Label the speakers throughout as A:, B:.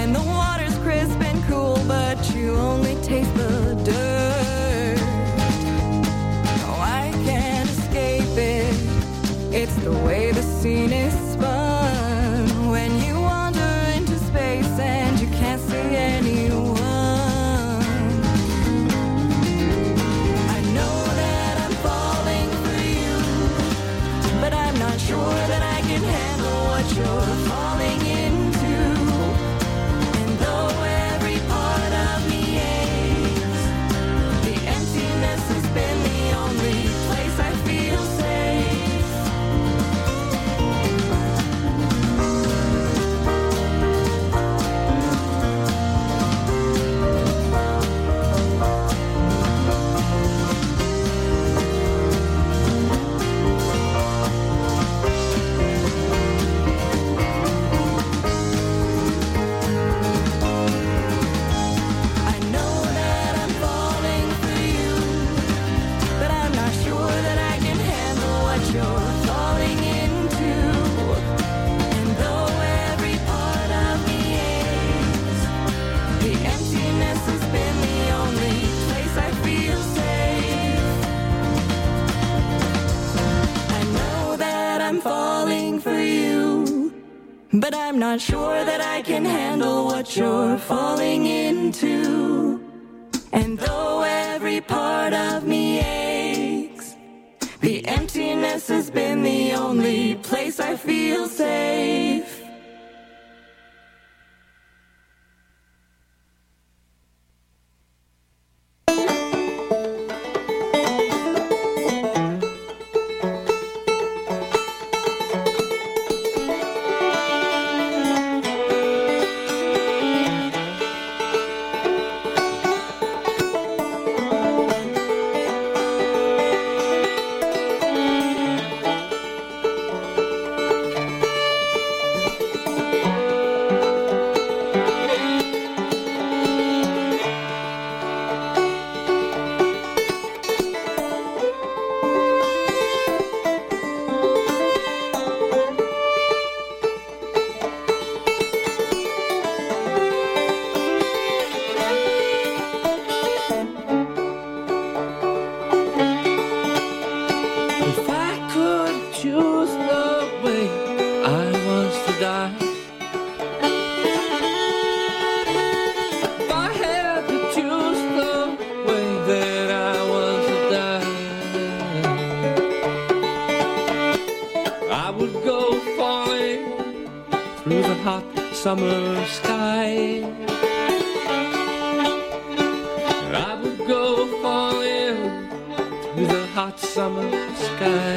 A: And the water's crisp and cool, but you only taste the dirt. Oh, I can't escape it. It's the way the scene is spun. When you wander into space and you can't see anyone. I know that I'm falling for you, but I'm not sure that I can handle what you're falling into. And though every part of me aches, the emptiness has been the only place I feel safe. I know that I'm falling for you, but I'm not sure that I can handle what you're falling into. And though every part of me aches, the emptiness has been the only place I feel safe. I know that I'm falling for you, but I'm not sure that I can handle what you're falling into. And though every part of me aches, the emptiness has been the only place I feel safe.
B: If I could choose the way I was to die, if I had to choose the way that I was to die, I would go falling through the hot summer sky. I would go falling through the hot summer sky,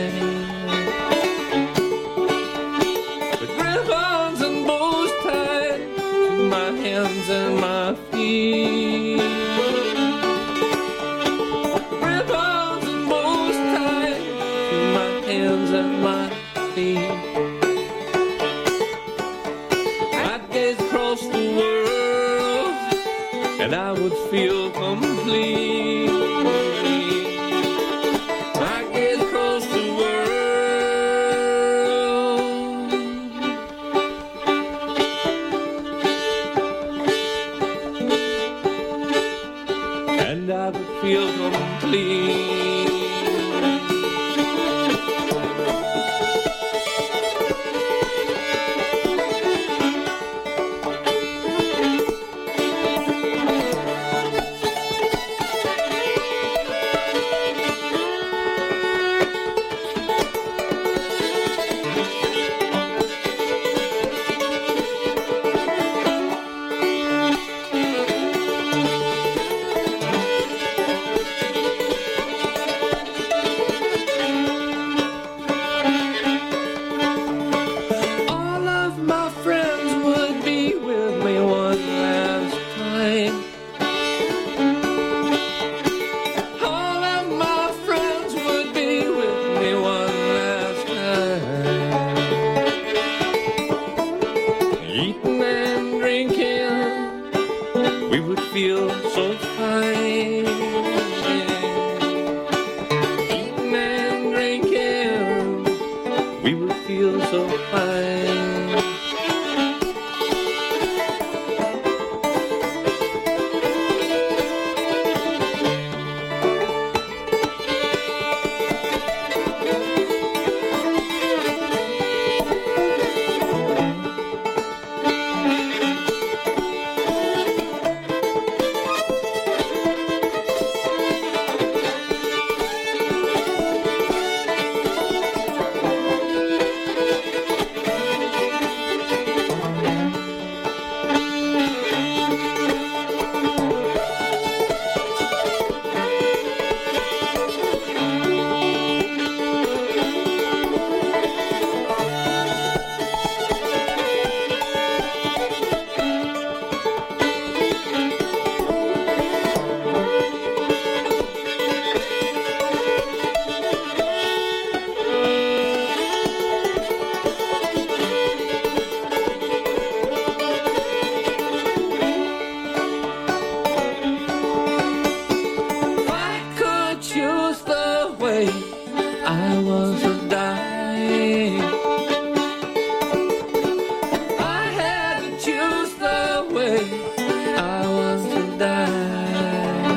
B: with ribbons and bows tied to my hands and my feet. Ribbons and bows tied to my hands and my feet. I'd gaze across the world and I would feel complete. I gaze across the world and I would feel complete. All of my friends would be with me one last time. All of my friends would be with me one last time. Eating and drinking, we would feel so fine. Eating and drinking, we would feel so fine. I was a dying. I had to choose the way I was to die.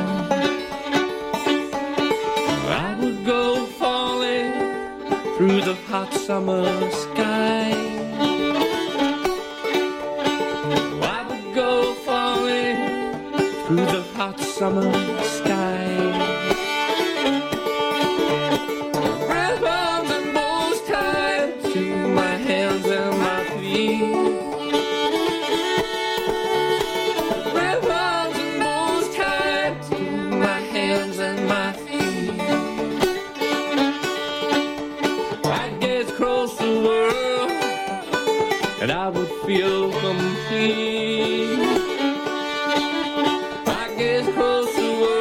B: I would go falling through the hot summer sky. I would go falling through the hot summer sky. Ribbons and bows tied to my hands and my feet. Ribbons and bows tied to my hands and my feet. I'd gaze across the world and I would feel complete. I gaze across the world.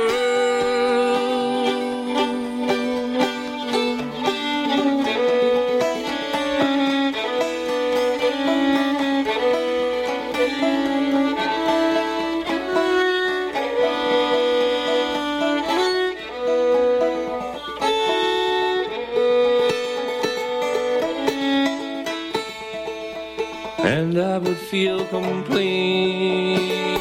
B: And I would feel complete.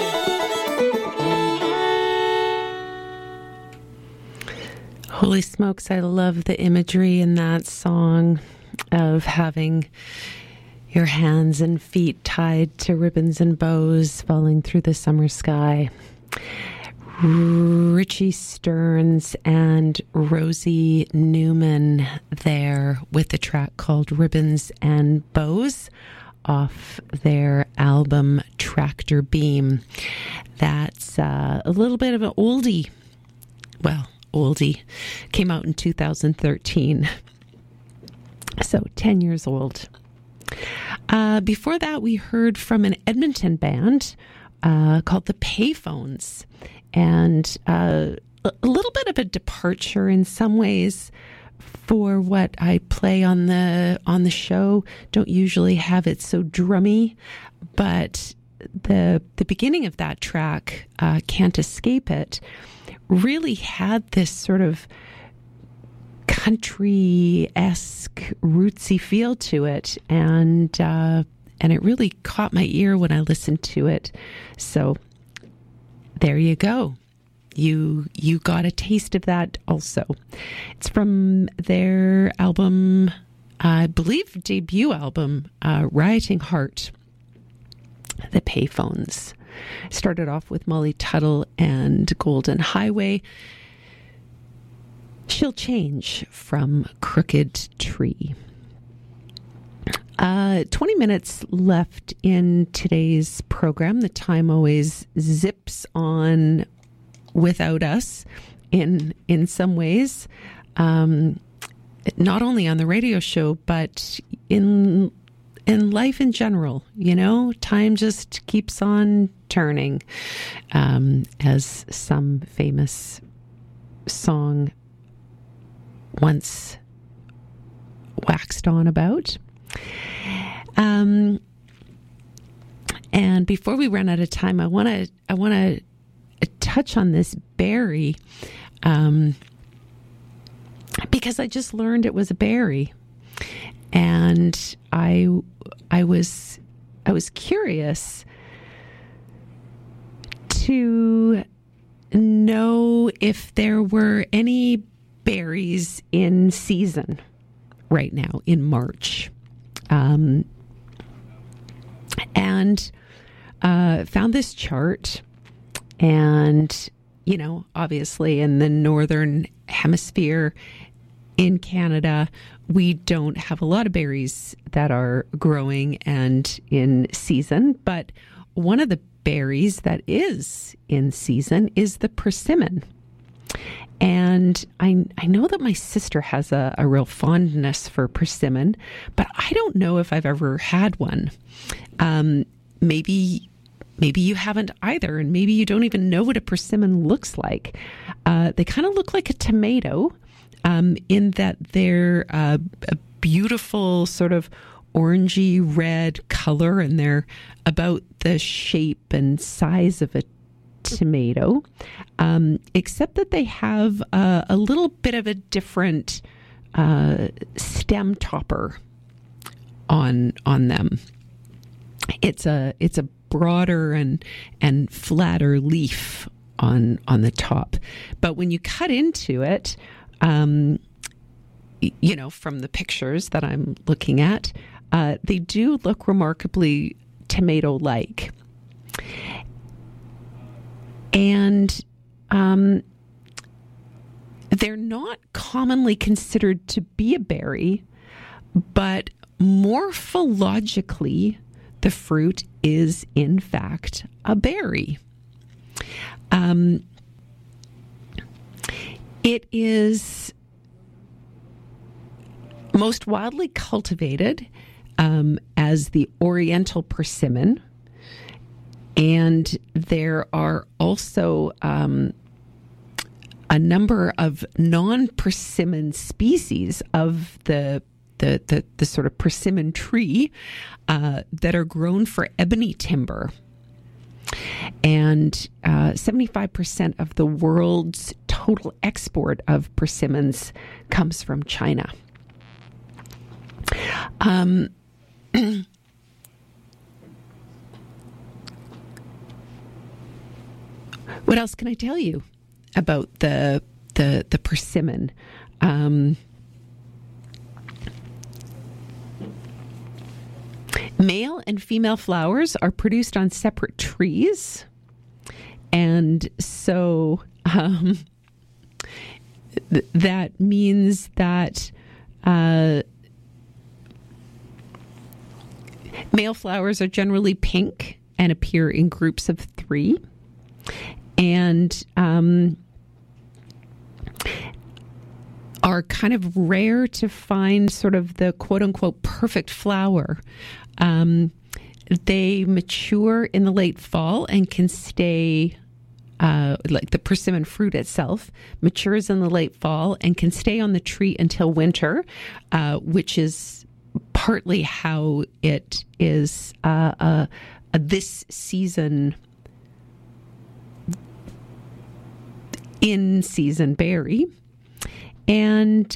C: Holy smokes, I love the imagery in that song of having your hands and feet tied to ribbons and bows falling through the summer sky. Richie Stearns and Rosie Newman there with the track called Ribbons and Bows off their album Tractor Beam. That's a little bit of an oldie. Well, oldie. Came out in 2013. So 10 years old. Before that, we heard from an Edmonton band called the Payphones. And a little bit of a departure in some ways for what I play on the show. Don't usually have it so drummy, but the beginning of that track, Can't Escape It, really had this sort of country-esque rootsy feel to it, and it really caught my ear when I listened to it. So there you go. You got a taste of that also. It's from their album, I believe debut album, Rioting Heart, the Payphones. Started off with Molly Tuttle and Golden Highway. She'll Change from Crooked Tree. 20 minutes left in today's program. The time always zips on without us in some ways, not only on the radio show, but in life in general. You know, time just keeps on turning, as some famous song once waxed on about. And before we run out of time, I want to touch on this berry, because I just learned it was a berry, and I was curious to know if there were any berries in season right now in March, and found this chart. And, you know, obviously in the northern hemisphere in Canada, we don't have a lot of berries that are growing and in season. But one of the berries that is in season is the persimmon. And I know that my sister has a real fondness for persimmon, but I don't know if I've ever had one. Maybe you haven't either, and maybe you don't even know what a persimmon looks like. They kind of look like a tomato, in that they're a beautiful sort of orangey red color, and they're about the shape and size of a tomato, except that they have a little bit of a different stem topper on them. It's a broader and flatter leaf on the top, but when you cut into it, from the pictures that I'm looking at, they do look remarkably tomato-like, and they're not commonly considered to be a berry, but morphologically, the fruit is in fact a berry. It is most widely cultivated as the Oriental persimmon, and there are also a number of non-persimmon species of the sort of persimmon tree that are grown for ebony timber. And 75% of the world's total export of persimmons comes from China. What else can I tell you about the persimmon? Male and female flowers are produced on separate trees, and so that means that male flowers are generally pink and appear in groups of 3, and are kind of rare to find sort of the quote-unquote perfect flower. They mature in the late fall and can stay, like the persimmon fruit itself, matures in the late fall and can stay on the tree until winter, which is partly how it is a this season, in-season berry. And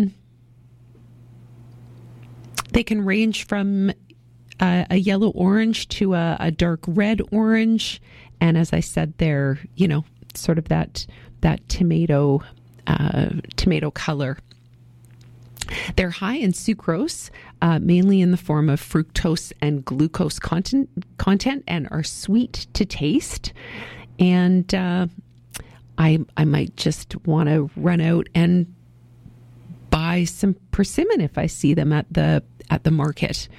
C: they can range from a yellow orange to a dark red orange, and as I said, they're sort of that tomato color. They're high in sucrose, mainly in the form of fructose and glucose content, and are sweet to taste. And I might just want to run out and buy some persimmon if I see them at the market.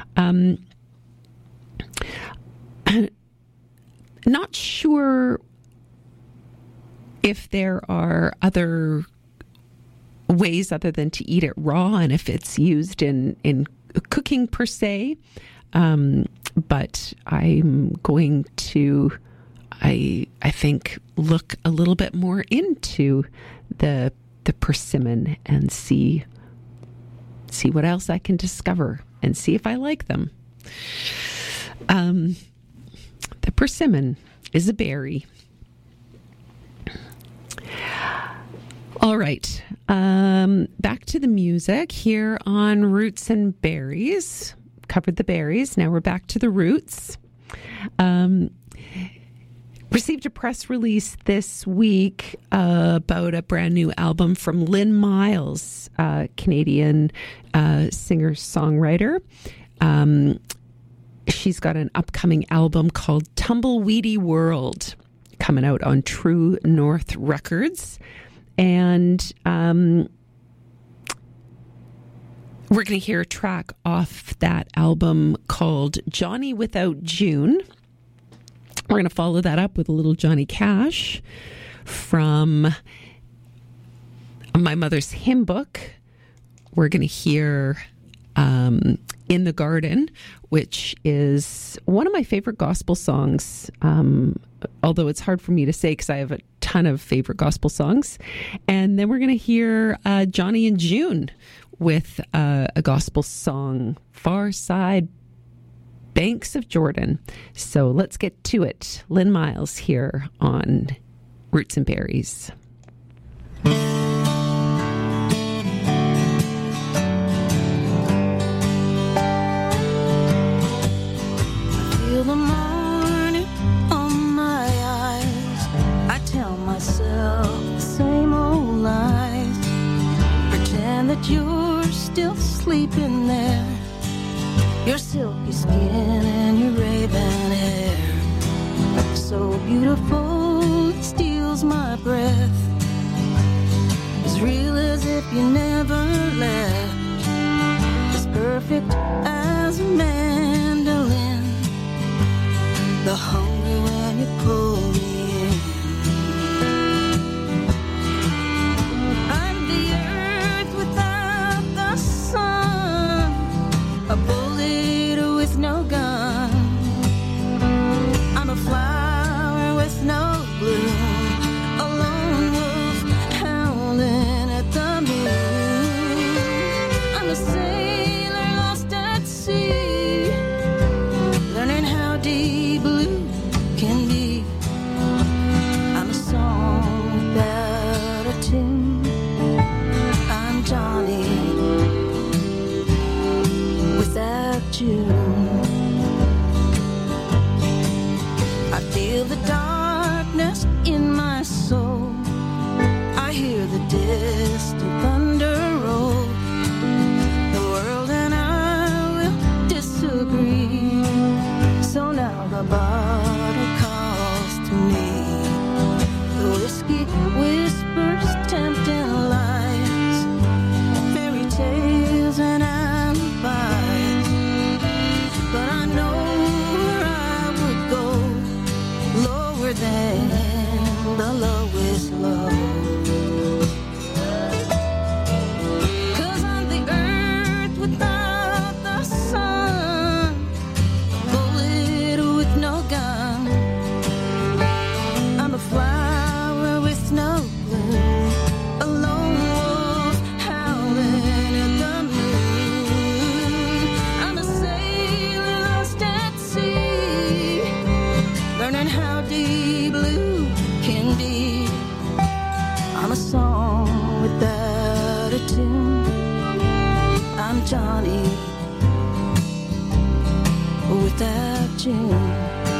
C: Not sure if there are other ways other than to eat it raw, and if it's used in cooking per se. But I'm going to, I think, look a little bit more into the persimmon and see what else I can discover and see if I like them. The persimmon is a berry. All right. Back to the music here on Roots and Berries. Covered the berries. Now we're back to the roots. Received a press release this week about a brand new album from Lynn Miles, Canadian singer-songwriter. She's got an upcoming album called Tumbleweedy World coming out on True North Records. And we're going to hear a track off that album called Johnny Without June. We're going to follow that up with a little Johnny Cash from my mother's hymn book. We're going to hear In the Garden, which is one of my favorite gospel songs, although it's hard for me to say because I have a ton of favorite gospel songs. And then we're going to hear Johnny and June with a gospel song, Far Side Banks of Jordan. So let's get to it. Lynn Miles here on Roots and Berries.
A: feel the morning on my eyes. I tell myself the same old lies. Pretend that you're still sleeping there. Your silky skin and your raven hair, so beautiful it steals my breath. As real as if you never left. As perfect as a mandolin. The hunger when you pull me in. I'm the earth without the sun, a bullet with no gun. I'm a flower with no bloom, a lone wolf howling at the moon. I'm a sailor lost at sea, learning how deep blue can be. I'm a song without a tune. I'm Johnny without you. I feel the darkness in my soul. I hear the distant thunder roll. The world and I will disagree. So now the bottle calls to me. The whiskey whispers tempting lies, fairy tales and alibis. But I know where I would go, lower than the lowest low. 'Cause I'm the earth without the sun, a bullet with no gun. I'm a flower with no bloom, a lone wolf howling at the moon. I'm a sailor lost at sea, learning how deep blue can be. I'm a song without a tune. I'm Johnny without June.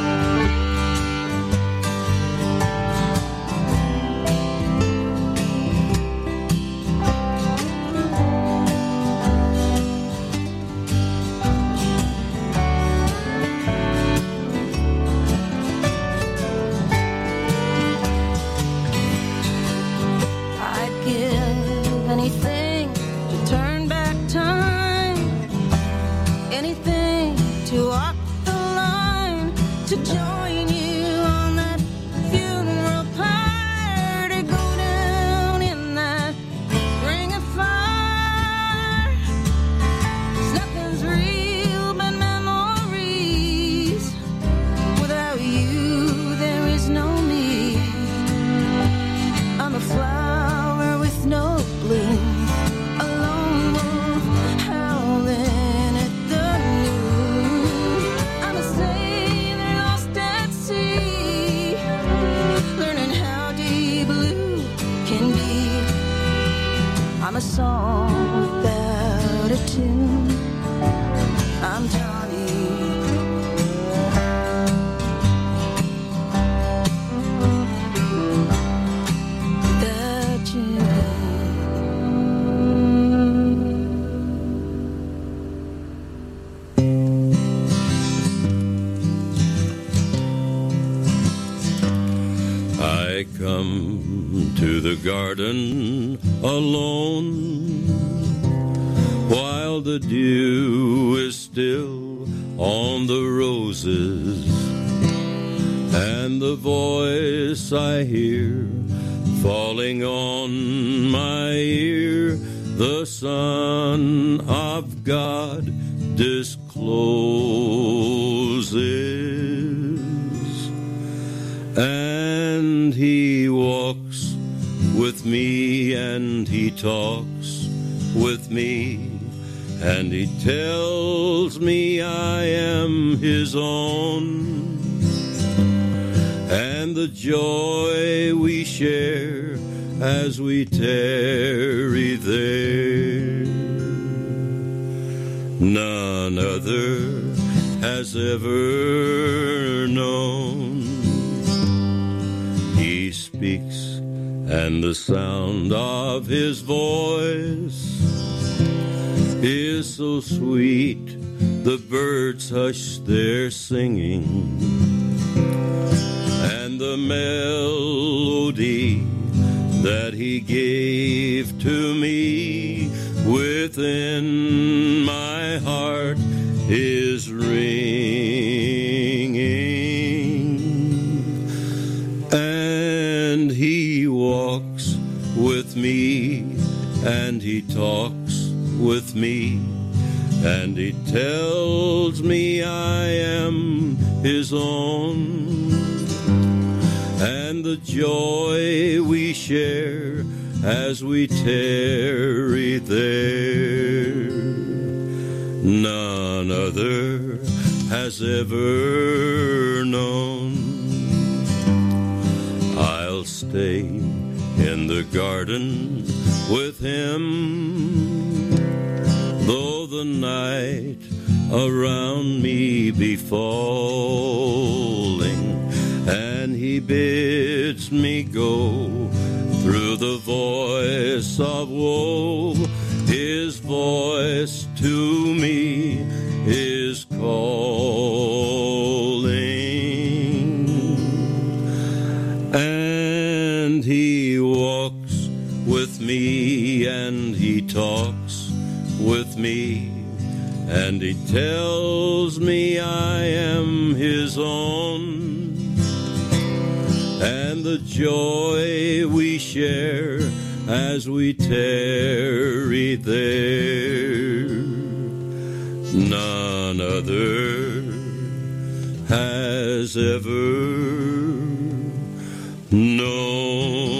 A: I'd give anything to turn back time, anything to walk the line, to join you on that funeral pyre, to go down in that ring of fire. 'Cause nothing's real but memories. Without you, there is no me. I'm a flower with no bloom, a lone wolf howling at the moon. I'm a sailor lost at sea, learning how deep blue can be. I'm a song without a tune. I'm Johnny without you.
D: I come to the garden alone, while the dew is still on the roses, and the voice I hear falling on my ear, the Son of God discloses. And he walks with me, and he talks with me, and he tells me I am his own. And the joy we share as we tarry there, none other has has ever known. He speaks, and the sound of his voice is so sweet, the birds hush their singing, and the melody that he gave to me within my heart is ringing. And he walks with me, and he talks with me, and he tells me I am his own. And the joy we share as we tarry there, none other has ever known. I'll stay in the garden with him, though the night around me be falling, and he bids me go through the voice of woe. His voice to me is calling, and he walks with me, and he talks with me, and he tells me I am his own. And the joy we share as we tarry there, none other has ever known.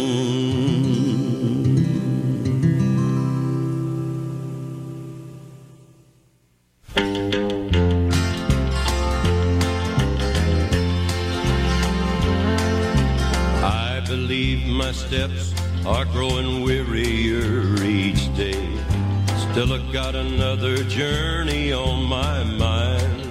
D: My steps are growing wearier each day. Still I've got another journey on my mind.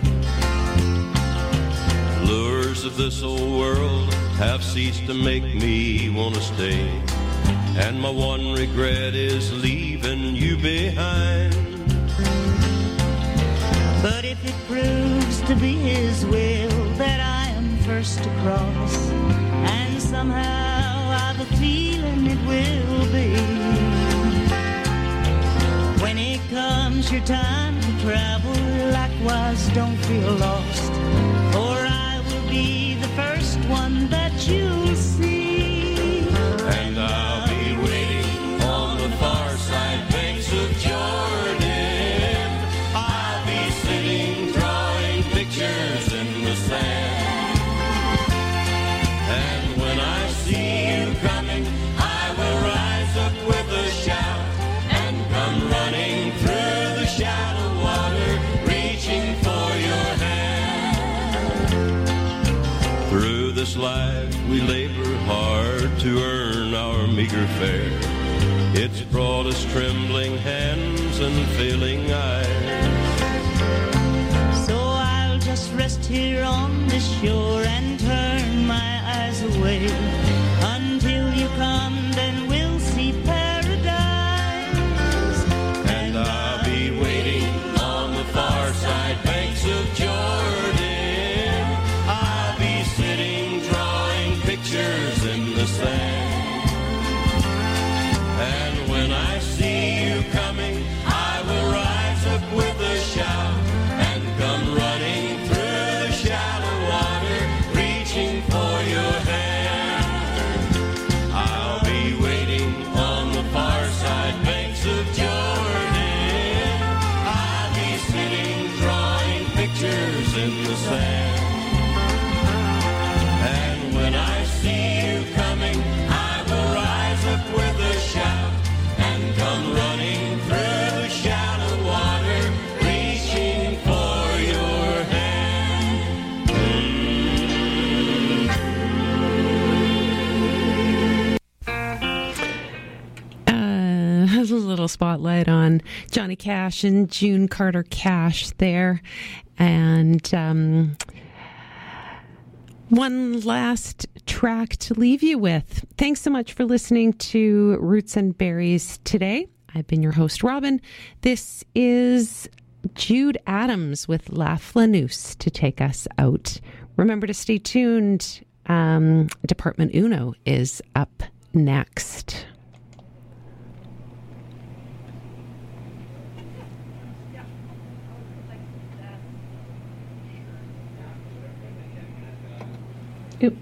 D: Lures of this old world have ceased to make me want to stay, and my one regret is leaving you behind.
E: But if it proves to be his will that I am first to cross, and somehow I've a feeling it will be, when it comes your time to travel, likewise don't feel lost, for I will be the first one that you'll see.
D: And I'll be waiting on the far side banks of Jordan. I'll be sitting drawing pictures in the sand. And when I see you coming, I will rise up with a shout and come running through the shallow water, reaching for your hand. Through this life we labor hard to earn our meager fare. It's brought us trembling hands and failing eyes.
E: So I'll just rest here on this shore and turn my eyes away until you come, then we'll see paradise.
D: And I'll be waiting on the far side banks of Jordan. I'll be sitting drawing pictures in the sand. And when I see you coming, I will rise up with a shout and come running through the shallow water, reaching for your hand. I'll be waiting on the far side banks of Jordan. I'll be sitting drawing pictures in the sand. And when I see you coming, I will rise up with a shout and come running through the shallow water, reaching for your hand.
C: A little spotlight on Johnny Cash and June Carter Cash there. And one last track to leave you with. Thanks so much for listening to Roots and Berries today. I've been your host, Robin. This is Jude Adams with La Flanousse to take us out. Remember to stay tuned. Department Uno is up next. Oop.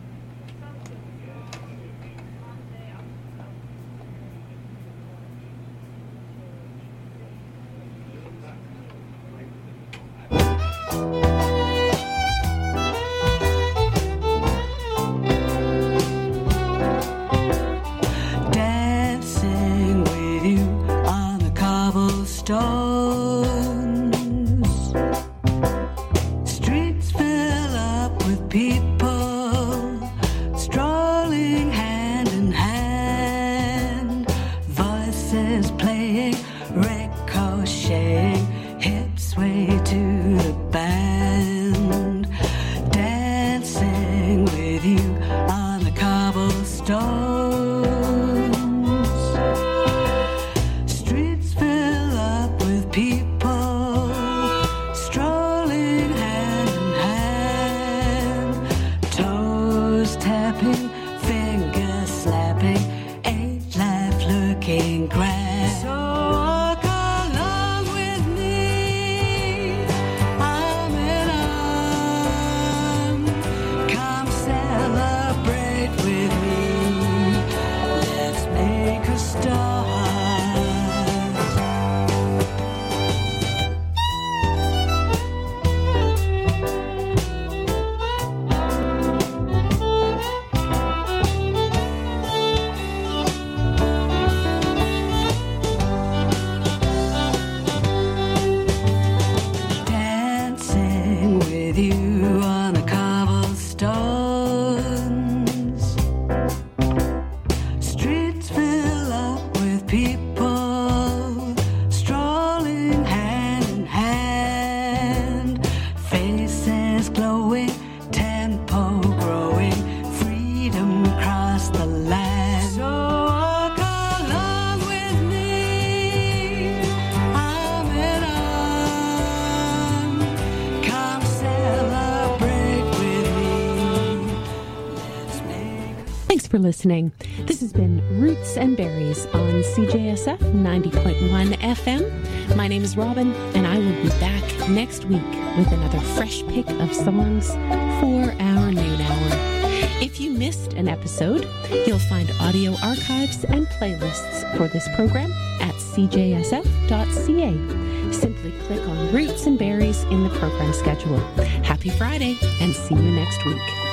E: Dancing with you on the cobblestones. Streets fill up with people strolling hand in hand. Voices playing, ricocheting, hips sway to the band. Dancing with you on the cobblestones. Streets fill up with people strolling hand in hand. Toes tapping, fingers slapping, ain't life looking grand? So walk along with me, arm in arm. Come celebrate with me. Let's make a start. Dancing with you on the cobblestones. Streets fill up with people strolling hand in hand. Faces glowing, tempo growing, freedom across the land. So walk along with me, arm in arm. Come celebrate with me. Let's make
C: Thanks for listening. This has been Roots and Berries on CJSF 90.1 FM. My name is Robin, and I will be back next week with another fresh pick of songs for our noon hour. If you missed an episode, you'll find audio archives and playlists for this program at cjsf.ca. Simply click on Roots and Berries in the program schedule. Happy Friday, and see you next week.